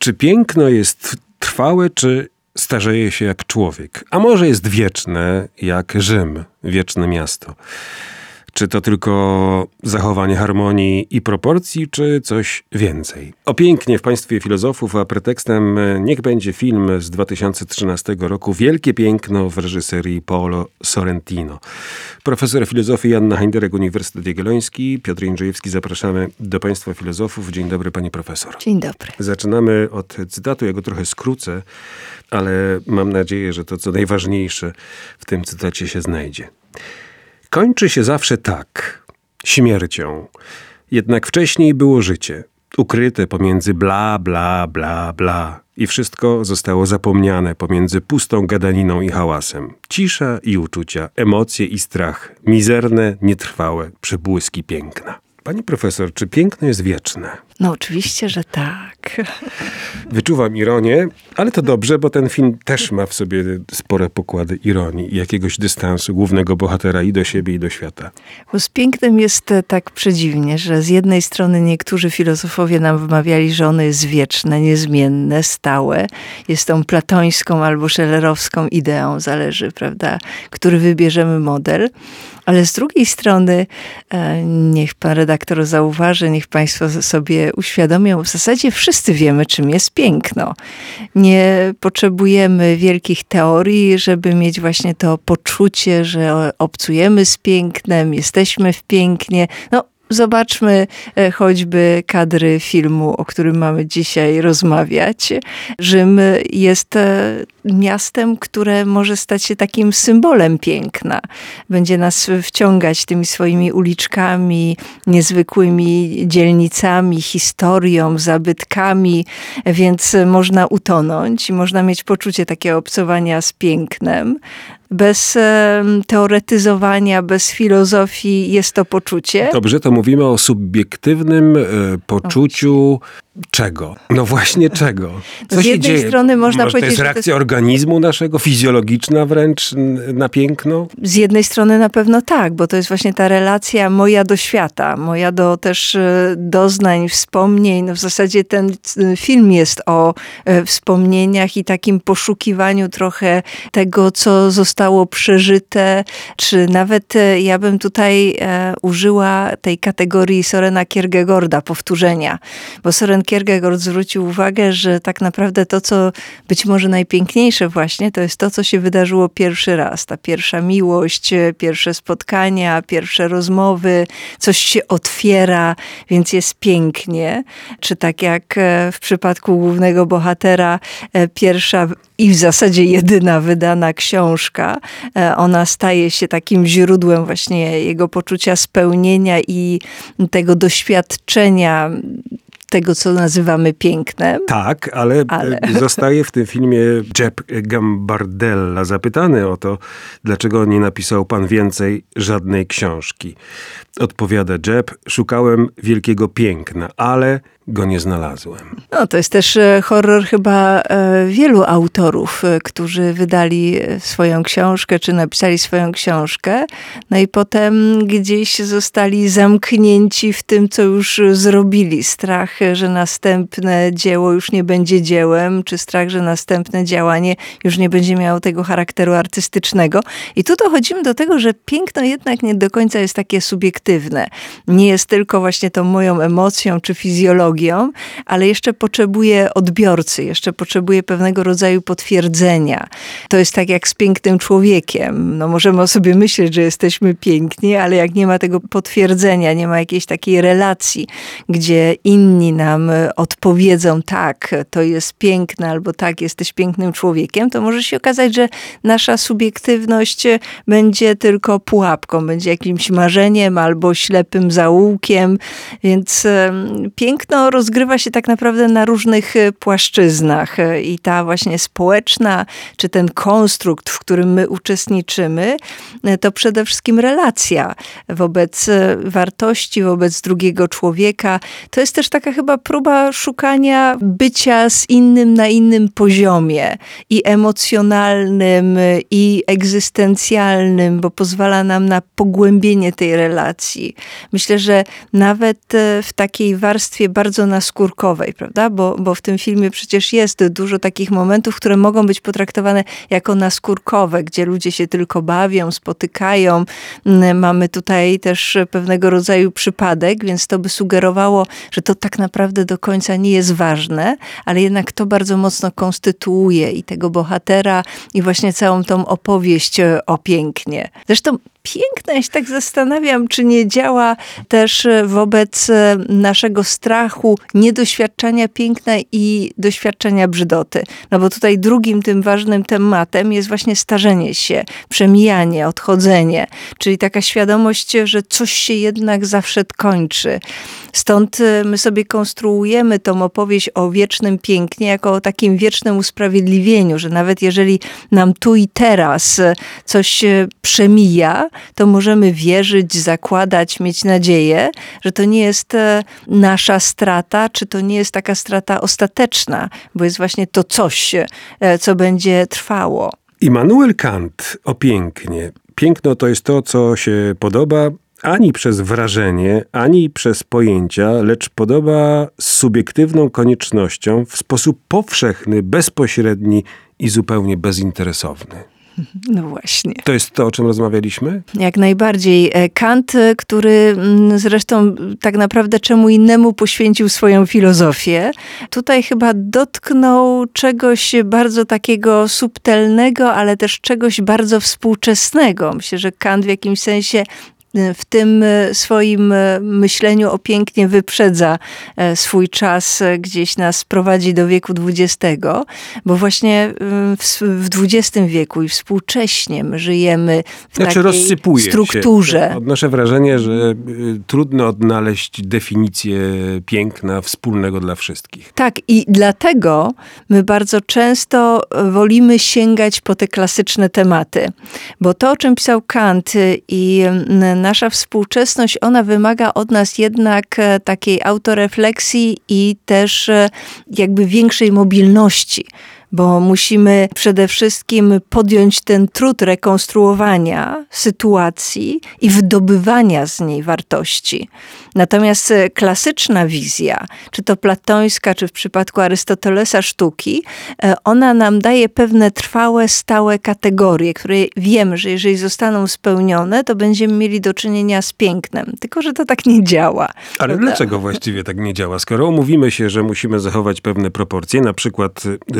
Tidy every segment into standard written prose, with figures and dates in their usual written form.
Czy piękno jest trwałe, czy starzeje się jak człowiek? A może jest wieczne jak Rzym, wieczne miasto? Czy to tylko zachowanie harmonii i proporcji, czy coś więcej? O pięknie w państwie filozofów, a pretekstem niech będzie film z 2013 roku Wielkie piękno w reżyserii Paolo Sorrentino. Profesor filozofii Joanna Heinderek, Uniwersytet Jagielloński. Piotr Jędrzejewski, zapraszamy do państwa filozofów. Dzień dobry, pani profesor. Dzień dobry. Zaczynamy od cytatu, ja go trochę skrócę, ale mam nadzieję, że to co najważniejsze w tym cytacie się znajdzie. Kończy się zawsze tak, śmiercią. Jednak wcześniej było życie, ukryte pomiędzy bla, bla, bla, bla. I wszystko zostało zapomniane pomiędzy pustą gadaniną i hałasem. Cisza i uczucia, emocje i strach, mizerne, nietrwałe przebłyski piękna. Pani profesor, czy piękno jest wieczne? No oczywiście, że tak. Wyczuwam ironię, ale to dobrze, bo ten film też ma w sobie spore pokłady ironii i jakiegoś dystansu głównego bohatera i do siebie, i do świata. Bo z pięknem jest tak przedziwnie, że z jednej strony niektórzy filozofowie nam wymawiali, że ono jest wieczne, niezmienne, stałe. Jest tą platońską albo szellerowską ideą, zależy, prawda, który wybierzemy model. Ale z drugiej strony, niech pan redaktor zauważy, niech państwo sobie uświadomią, w zasadzie wszyscy wiemy, czym jest piękno. Nie potrzebujemy wielkich teorii, żeby mieć właśnie to poczucie, że obcujemy z pięknem, jesteśmy w pięknie. No, zobaczmy choćby kadry filmu, o którym mamy dzisiaj rozmawiać. Rzym jest miastem, które może stać się takim symbolem piękna. Będzie nas wciągać tymi swoimi uliczkami, niezwykłymi dzielnicami, historią, zabytkami, więc można utonąć i można mieć poczucie takiego obcowania z pięknem. Bez teoretyzowania, bez filozofii jest to poczucie. Dobrze, to mówimy o subiektywnym poczuciu czego? No właśnie czego? Co z jednej się dzieje? Strony można Może powiedzieć, to jest reakcja organizmu naszego, fizjologiczna wręcz na piękno? Z jednej strony na pewno tak, bo to jest właśnie ta relacja moja do świata, moja do też doznań, wspomnień. No w zasadzie ten film jest o wspomnieniach i takim poszukiwaniu trochę tego, co zostało przeżyte, czy nawet ja bym tutaj użyła tej kategorii Sorena Kierkegaarda, powtórzenia, bo Soren Kierkegaard zwrócił uwagę, że tak naprawdę to, co być może najpiękniejsze właśnie, to jest to, co się wydarzyło pierwszy raz. Ta pierwsza miłość, pierwsze spotkania, pierwsze rozmowy, coś się otwiera, więc jest pięknie. Czy tak jak w przypadku głównego bohatera, pierwsza i w zasadzie jedyna wydana książka, ona staje się takim źródłem właśnie jego poczucia spełnienia i tego doświadczenia tego, co nazywamy pięknem. Tak, ale zostaje w tym filmie Jeb Gambardella zapytany o to, dlaczego nie napisał pan więcej żadnej książki. Odpowiada Jeb, szukałem wielkiego piękna, ale go nie znalazłem. No, to jest też horror chyba wielu autorów, którzy wydali swoją książkę, czy napisali swoją książkę, no i potem gdzieś zostali zamknięci w tym, co już zrobili. Strach, że następne dzieło już nie będzie dziełem, czy strach, że następne działanie już nie będzie miało tego charakteru artystycznego. I tu dochodzimy do tego, że piękno jednak nie do końca jest takie subiektywne. Nie jest tylko właśnie tą moją emocją, czy fizjologią, ale jeszcze potrzebuje odbiorcy, jeszcze potrzebuje pewnego rodzaju potwierdzenia. To jest tak jak z pięknym człowiekiem. No możemy o sobie myśleć, że jesteśmy piękni, ale jak nie ma tego potwierdzenia, nie ma jakiejś takiej relacji, gdzie inni nam odpowiedzą tak, to jest piękne, albo tak, jesteś pięknym człowiekiem, to może się okazać, że nasza subiektywność będzie tylko pułapką, będzie jakimś marzeniem albo ślepym zaułkiem, więc piękno rozgrywa się tak naprawdę na różnych płaszczyznach i ta właśnie społeczna, czy ten konstrukt, w którym my uczestniczymy, to przede wszystkim relacja wobec wartości, wobec drugiego człowieka. To jest też taka chyba próba szukania bycia z innym na innym poziomie i emocjonalnym, i egzystencjalnym, bo pozwala nam na pogłębienie tej relacji. Myślę, że nawet w takiej warstwie bardzo naskórkowej, prawda? Bo w tym filmie przecież jest dużo takich momentów, które mogą być potraktowane jako naskórkowe, gdzie ludzie się tylko bawią, spotykają. Mamy tutaj też pewnego rodzaju przypadek, więc to by sugerowało, że to tak naprawdę do końca nie jest ważne, ale jednak to bardzo mocno konstytuuje i tego bohatera, i właśnie całą tą opowieść o pięknie. Zresztą piękne, ja się tak zastanawiam, czy nie działa też wobec naszego strachu niedoświadczania piękna i doświadczenia brzydoty. No bo tutaj drugim tym ważnym tematem jest właśnie starzenie się, przemijanie, odchodzenie, czyli taka świadomość, że coś się jednak zawsze kończy. Stąd my sobie konstruujemy tą opowieść o wiecznym pięknie jako o takim wiecznym usprawiedliwieniu, że nawet jeżeli nam tu i teraz coś przemija, to możemy wierzyć, zakładać, mieć nadzieję, że to nie jest nasza strata, czy to nie jest taka strata ostateczna, bo jest właśnie to coś, co będzie trwało. Immanuel Kant o pięknie. Piękno to jest to, co się podoba ani przez wrażenie, ani przez pojęcia, lecz podoba z subiektywną koniecznością w sposób powszechny, bezpośredni i zupełnie bezinteresowny. No właśnie. To jest to, o czym rozmawialiśmy? Jak najbardziej. Kant, który zresztą tak naprawdę czemu innemu poświęcił swoją filozofię, tutaj chyba dotknął czegoś bardzo takiego subtelnego, ale też czegoś bardzo współczesnego. Myślę, że Kant w jakimś sensie w tym swoim myśleniu o pięknie wyprzedza swój czas, gdzieś nas prowadzi do wieku XX, bo właśnie w XX wieku i współcześnie my żyjemy w takiej strukturze. Odnoszę wrażenie, że trudno odnaleźć definicję piękna wspólnego dla wszystkich. Tak, i dlatego my bardzo często wolimy sięgać po te klasyczne tematy, bo to, o czym pisał Kant i nasza współczesność, ona wymaga od nas jednak takiej autorefleksji i też jakby większej mobilności. Bo musimy przede wszystkim podjąć ten trud rekonstruowania sytuacji i wydobywania z niej wartości. Natomiast klasyczna wizja, czy to platońska, czy w przypadku Arystotelesa sztuki, ona nam daje pewne trwałe, stałe kategorie, które wiemy, że jeżeli zostaną spełnione, to będziemy mieli do czynienia z pięknem. Tylko że to tak nie działa. Ale dlaczego właściwie tak nie działa? Skoro umówimy się, że musimy zachować pewne proporcje, na przykład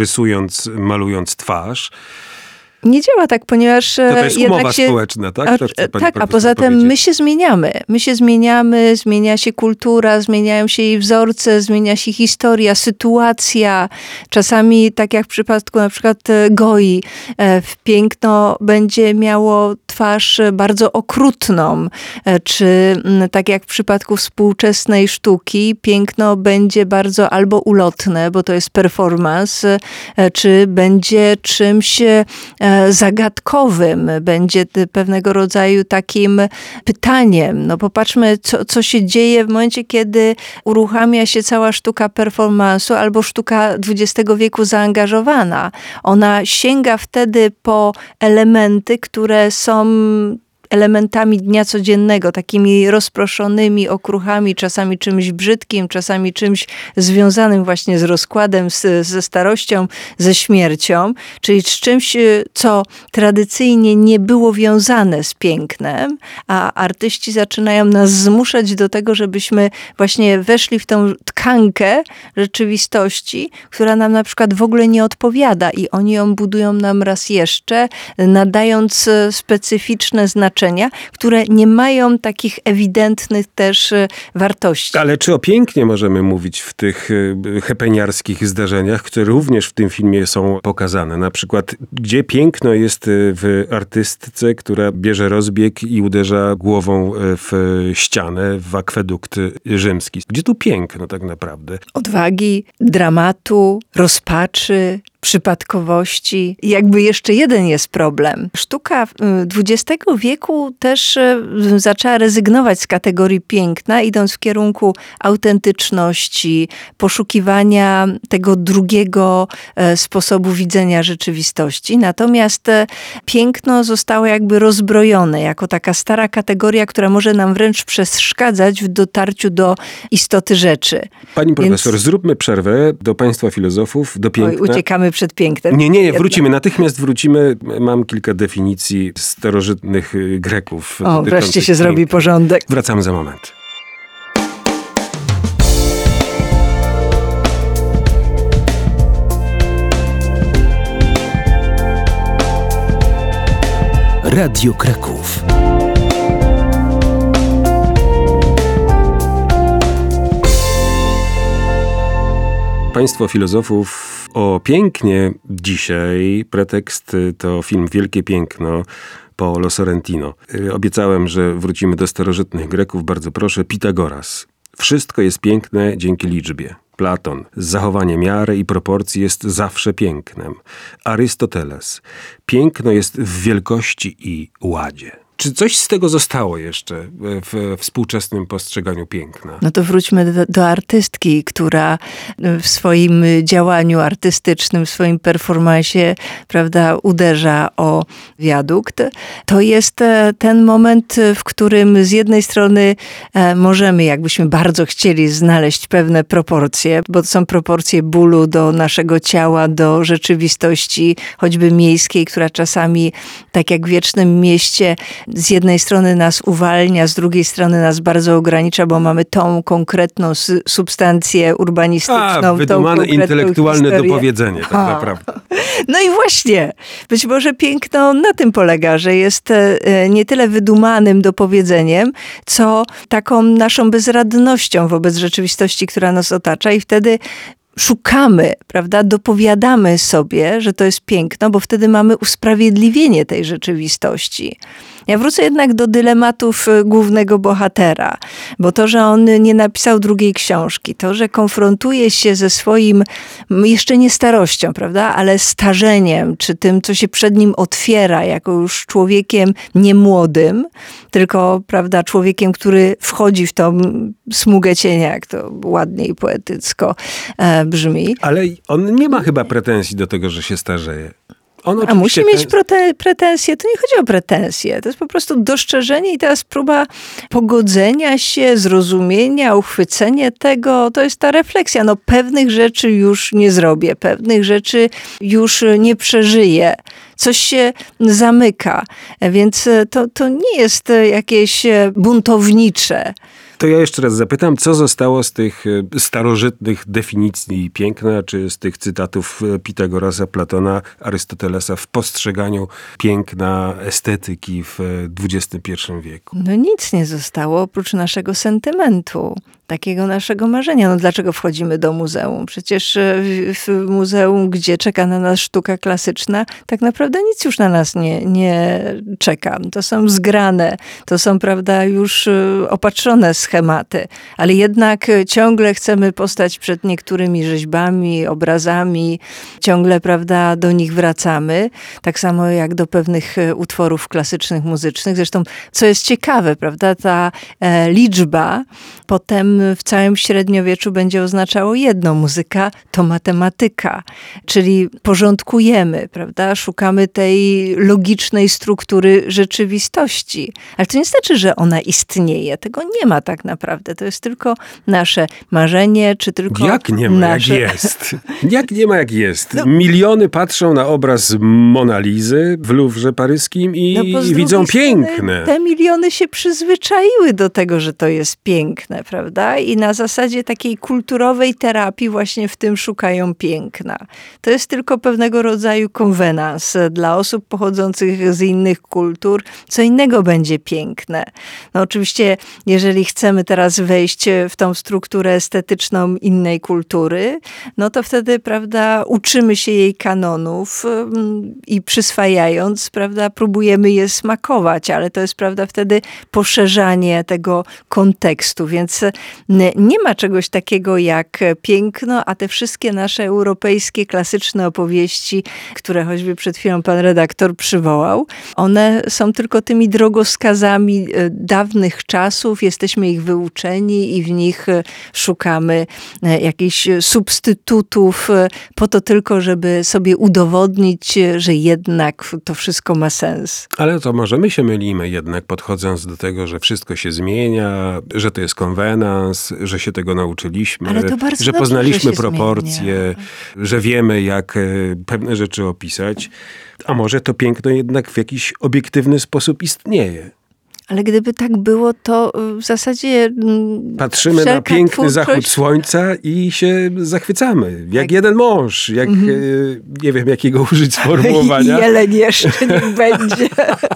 malując twarz. Nie działa tak, ponieważ to jest umowa społeczna, tak? Tak, a poza tym my się zmieniamy. My się zmieniamy, zmienia się kultura, zmieniają się jej wzorce, zmienia się historia, sytuacja. Czasami, tak jak w przypadku na przykład Goi, piękno będzie miało twarz bardzo okrutną. Czy tak jak w przypadku współczesnej sztuki, piękno będzie bardzo albo ulotne, bo to jest performance, czy będzie czymś zagadkowym, będzie pewnego rodzaju takim pytaniem. No popatrzmy, co się dzieje w momencie, kiedy uruchamia się cała sztuka performance'u albo sztuka XX wieku zaangażowana. Ona sięga wtedy po elementy, które są elementami dnia codziennego, takimi rozproszonymi okruchami, czasami czymś brzydkim, czasami czymś związanym właśnie z rozkładem, ze starością, ze śmiercią, czyli z czymś, co tradycyjnie nie było wiązane z pięknem, a artyści zaczynają nas zmuszać do tego, żebyśmy właśnie weszli w tą tkankę rzeczywistości, która nam na przykład w ogóle nie odpowiada i oni ją budują nam raz jeszcze, nadając specyficzne znaczenia, które nie mają takich ewidentnych też wartości. Ale czy o pięknie możemy mówić w tych hepeniarskich zdarzeniach, które również w tym filmie są pokazane? Na przykład, gdzie piękno jest w artystce, która bierze rozbieg i uderza głową w ścianę, w akwedukt rzymski? Gdzie tu piękno tak naprawdę? Odwagi, dramatu, rozpaczy, przypadkowości. I jakby jeszcze jeden jest problem. Sztuka XX wieku też zaczęła rezygnować z kategorii piękna, idąc w kierunku autentyczności, poszukiwania tego drugiego sposobu widzenia rzeczywistości. Natomiast piękno zostało jakby rozbrojone jako taka stara kategoria, która może nam wręcz przeszkadzać w dotarciu do istoty rzeczy. Pani profesor, zróbmy przerwę do państwa filozofów, do piękna. Oj, uciekamy przed pięknem. Nie, wrócimy, natychmiast wrócimy. Mam kilka definicji starożytnych Greków. O, wreszcie się zrobi porządek. Wracamy za moment. Radio Kraków. Państwo filozofów o pięknie dzisiaj. Pretekst to film Wielkie Piękno Paolo Sorrentino. Obiecałem, że wrócimy do starożytnych Greków. Bardzo proszę. Pitagoras. Wszystko jest piękne dzięki liczbie. Platon. Zachowanie miary i proporcji jest zawsze pięknem. Arystoteles. Piękno jest w wielkości i ładzie. Czy coś z tego zostało jeszcze w współczesnym postrzeganiu piękna? No to wróćmy do artystki, która w swoim działaniu artystycznym, w swoim performansie, prawda, uderza o wiadukt. To jest ten moment, w którym z jednej strony możemy, jakbyśmy bardzo chcieli, znaleźć pewne proporcje, bo to są proporcje bólu do naszego ciała, do rzeczywistości, choćby miejskiej, która czasami, tak jak w Wiecznym Mieście, z jednej strony nas uwalnia, z drugiej strony nas bardzo ogranicza, bo mamy tą konkretną substancję urbanistyczną. Wydumane intelektualne historię. Dopowiedzenie, tak naprawdę. No i właśnie, być może piękno na tym polega, że jest nie tyle wydumanym dopowiedzeniem, co taką naszą bezradnością wobec rzeczywistości, która nas otacza i wtedy szukamy, prawda, dopowiadamy sobie, że to jest piękno, bo wtedy mamy usprawiedliwienie tej rzeczywistości. Ja wrócę jednak do dylematów głównego bohatera, bo to, że on nie napisał drugiej książki, to, że konfrontuje się ze swoim, jeszcze nie starością, prawda, ale starzeniem, czy tym, co się przed nim otwiera, jako już człowiekiem nie młodym, tylko, prawda, człowiekiem, który wchodzi w tą smugę cienia, jak to ładnie i poetycko brzmi. Ale on nie ma chyba pretensji do tego, że się starzeje. A musi mieć pretensje. To nie chodzi o pretensje. To jest po prostu dostrzeżenie i teraz próba pogodzenia się, zrozumienia, uchwycenie tego. To jest ta refleksja. No pewnych rzeczy już nie zrobię. Pewnych rzeczy już nie przeżyję. Coś się zamyka. Więc to nie jest jakieś buntownicze. To ja jeszcze raz zapytam, co zostało z tych starożytnych definicji piękna, czy z tych cytatów Pitagorasa, Platona, Arystotelesa w postrzeganiu piękna, estetyki w XXI wieku? No nic nie zostało oprócz naszego sentymentu, takiego naszego marzenia. No dlaczego wchodzimy do muzeum? Przecież w muzeum, gdzie czeka na nas sztuka klasyczna, tak naprawdę nic już na nas nie czeka. To są zgrane, to są, prawda, już opatrzone schematy, ale jednak ciągle chcemy postać przed niektórymi rzeźbami, obrazami, ciągle, prawda, do nich wracamy. Tak samo jak do pewnych utworów klasycznych, muzycznych. Zresztą, co jest ciekawe, prawda, ta liczba potem w całym średniowieczu będzie oznaczało jedno. Muzyka to matematyka, czyli porządkujemy, prawda? Szukamy tej logicznej struktury rzeczywistości. Ale to nie znaczy, że ona istnieje. Tego nie ma tak naprawdę. To jest tylko nasze marzenie, czy tylko jak nie ma, nasze... jak jest? Jak nie ma, jak jest? No. Miliony patrzą na obraz Mona Lisy w Luwrze paryskim i widzą piękne. Te miliony się przyzwyczaiły do tego, że to jest piękne, prawda? I na zasadzie takiej kulturowej terapii właśnie w tym szukają piękna. To jest tylko pewnego rodzaju konwenans dla osób pochodzących z innych kultur. Co innego będzie piękne. No oczywiście, jeżeli chcemy teraz wejść w tą strukturę estetyczną innej kultury, no to wtedy, prawda, uczymy się jej kanonów i przyswajając, prawda, próbujemy je smakować, ale to jest, prawda, wtedy poszerzanie tego kontekstu, więc Nie ma czegoś takiego jak piękno, a te wszystkie nasze europejskie, klasyczne opowieści, które choćby przed chwilą pan redaktor przywołał, one są tylko tymi drogowskazami dawnych czasów, jesteśmy ich wyuczeni i w nich szukamy jakichś substytutów po to tylko, żeby sobie udowodnić, że jednak to wszystko ma sens. Ale to może my się mylimy jednak, podchodząc do tego, że wszystko się zmienia, że to jest konwenans, że się tego nauczyliśmy, Ale to bardzo że dobrze, poznaliśmy że się proporcje, że wiemy, jak pewne rzeczy opisać. A może to piękno jednak w jakiś obiektywny sposób istnieje. Ale gdyby tak było, to w zasadzie Patrzymy na piękny zachód słońca i się zachwycamy. Jak jeden mąż. Jak, nie wiem, jakiego użyć sformułowania. Jeleń jeszcze niech będzie.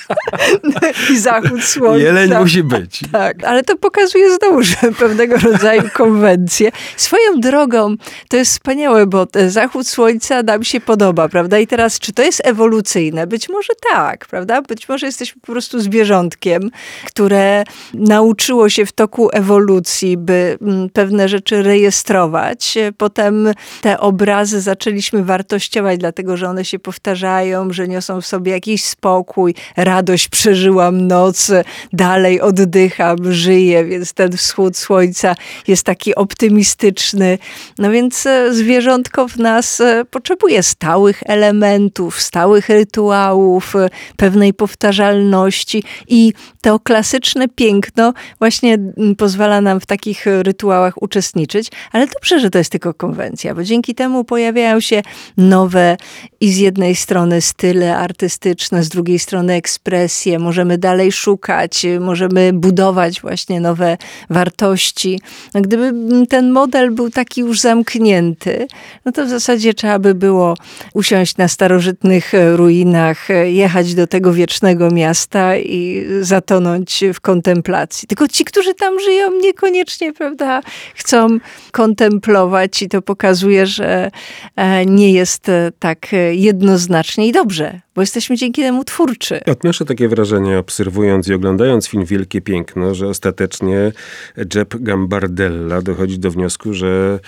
I zachód słońca. Jeleń musi być. Tak, ale to pokazuje znowu, że pewnego rodzaju konwencję. Swoją drogą, to jest wspaniałe, bo zachód słońca nam się podoba, prawda? I teraz, czy to jest ewolucyjne? Być może tak, prawda? Być może jesteśmy po prostu zwierzątkiem, które nauczyło się w toku ewolucji, by pewne rzeczy rejestrować. Potem te obrazy zaczęliśmy wartościować, dlatego że one się powtarzają, że niosą w sobie jakiś spokój, radość, przeżyłam noc, dalej oddycham, żyję, więc ten wschód słońca jest taki optymistyczny. No więc zwierzątko w nas potrzebuje stałych elementów, stałych rytuałów, pewnej powtarzalności i to klasyczne piękno właśnie pozwala nam w takich rytuałach uczestniczyć, ale dobrze, że to jest tylko konwencja, bo dzięki temu pojawiają się nowe i z jednej strony style artystyczne, z drugiej strony ekspresje, możemy dalej szukać, możemy budować właśnie nowe wartości. No, gdyby ten model był taki już zamknięty, no to w zasadzie trzeba by było usiąść na starożytnych ruinach, jechać do tego wiecznego miasta i zatonąć w kontemplacji. Tylko ci, którzy tam żyją, niekoniecznie, prawda, chcą kontemplować i to pokazuje, że nie jest tak jednoznacznie i dobrze, bo jesteśmy dzięki temu twórczy. Odnoszę takie wrażenie, obserwując i oglądając film Wielkie Piękno, że ostatecznie Jeb Gambardella dochodzi do wniosku, że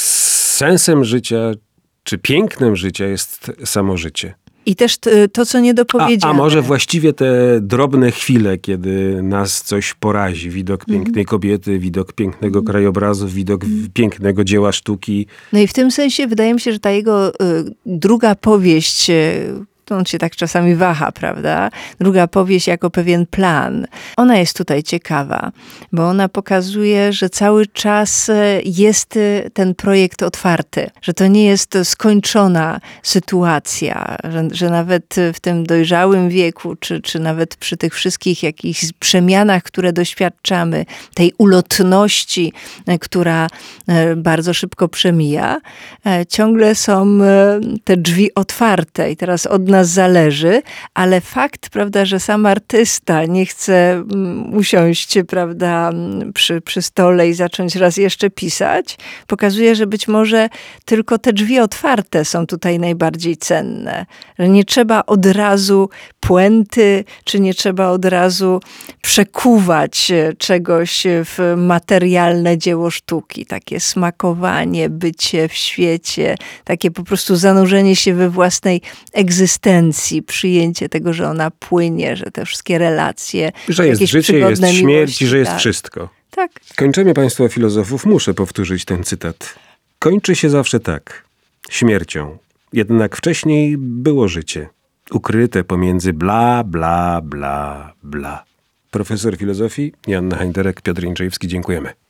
sensem życia, czy pięknem życia jest samo życie. I też to, co niedopowiedziane. A może właściwie te drobne chwile, kiedy nas coś porazi. Widok pięknej kobiety, widok pięknego krajobrazu, widok pięknego dzieła sztuki. No i w tym sensie wydaje mi się, że ta jego druga powieść, on się tak czasami waha, prawda? Druga powieść jako pewien plan. Ona jest tutaj ciekawa, bo ona pokazuje, że cały czas jest ten projekt otwarty, że to nie jest skończona sytuacja, że nawet w tym dojrzałym wieku, czy nawet przy tych wszystkich jakichś przemianach, które doświadczamy, tej ulotności, która bardzo szybko przemija, ciągle są te drzwi otwarte i teraz od nas zależy, ale fakt, prawda, że sam artysta nie chce usiąść, prawda, przy stole i zacząć raz jeszcze pisać, pokazuje, że być może tylko te drzwi otwarte są tutaj najbardziej cenne. Że nie trzeba od razu puenty, czy nie trzeba od razu przekuwać czegoś w materialne dzieło sztuki. Takie smakowanie, bycie w świecie, takie po prostu zanurzenie się we własnej egzystencji, przyjęcie tego, że ona płynie, że te wszystkie relacje, że jest życie, jest śmierć, miłości, że jest tak. wszystko. Tak. Kończymy Państwa filozofów. Muszę powtórzyć ten cytat. Kończy się zawsze tak. Śmiercią. Jednak wcześniej było życie. Ukryte pomiędzy bla, bla, bla, bla. Profesor filozofii Joanna Hajnderek, Piotr Jędrzejewski. Dziękujemy.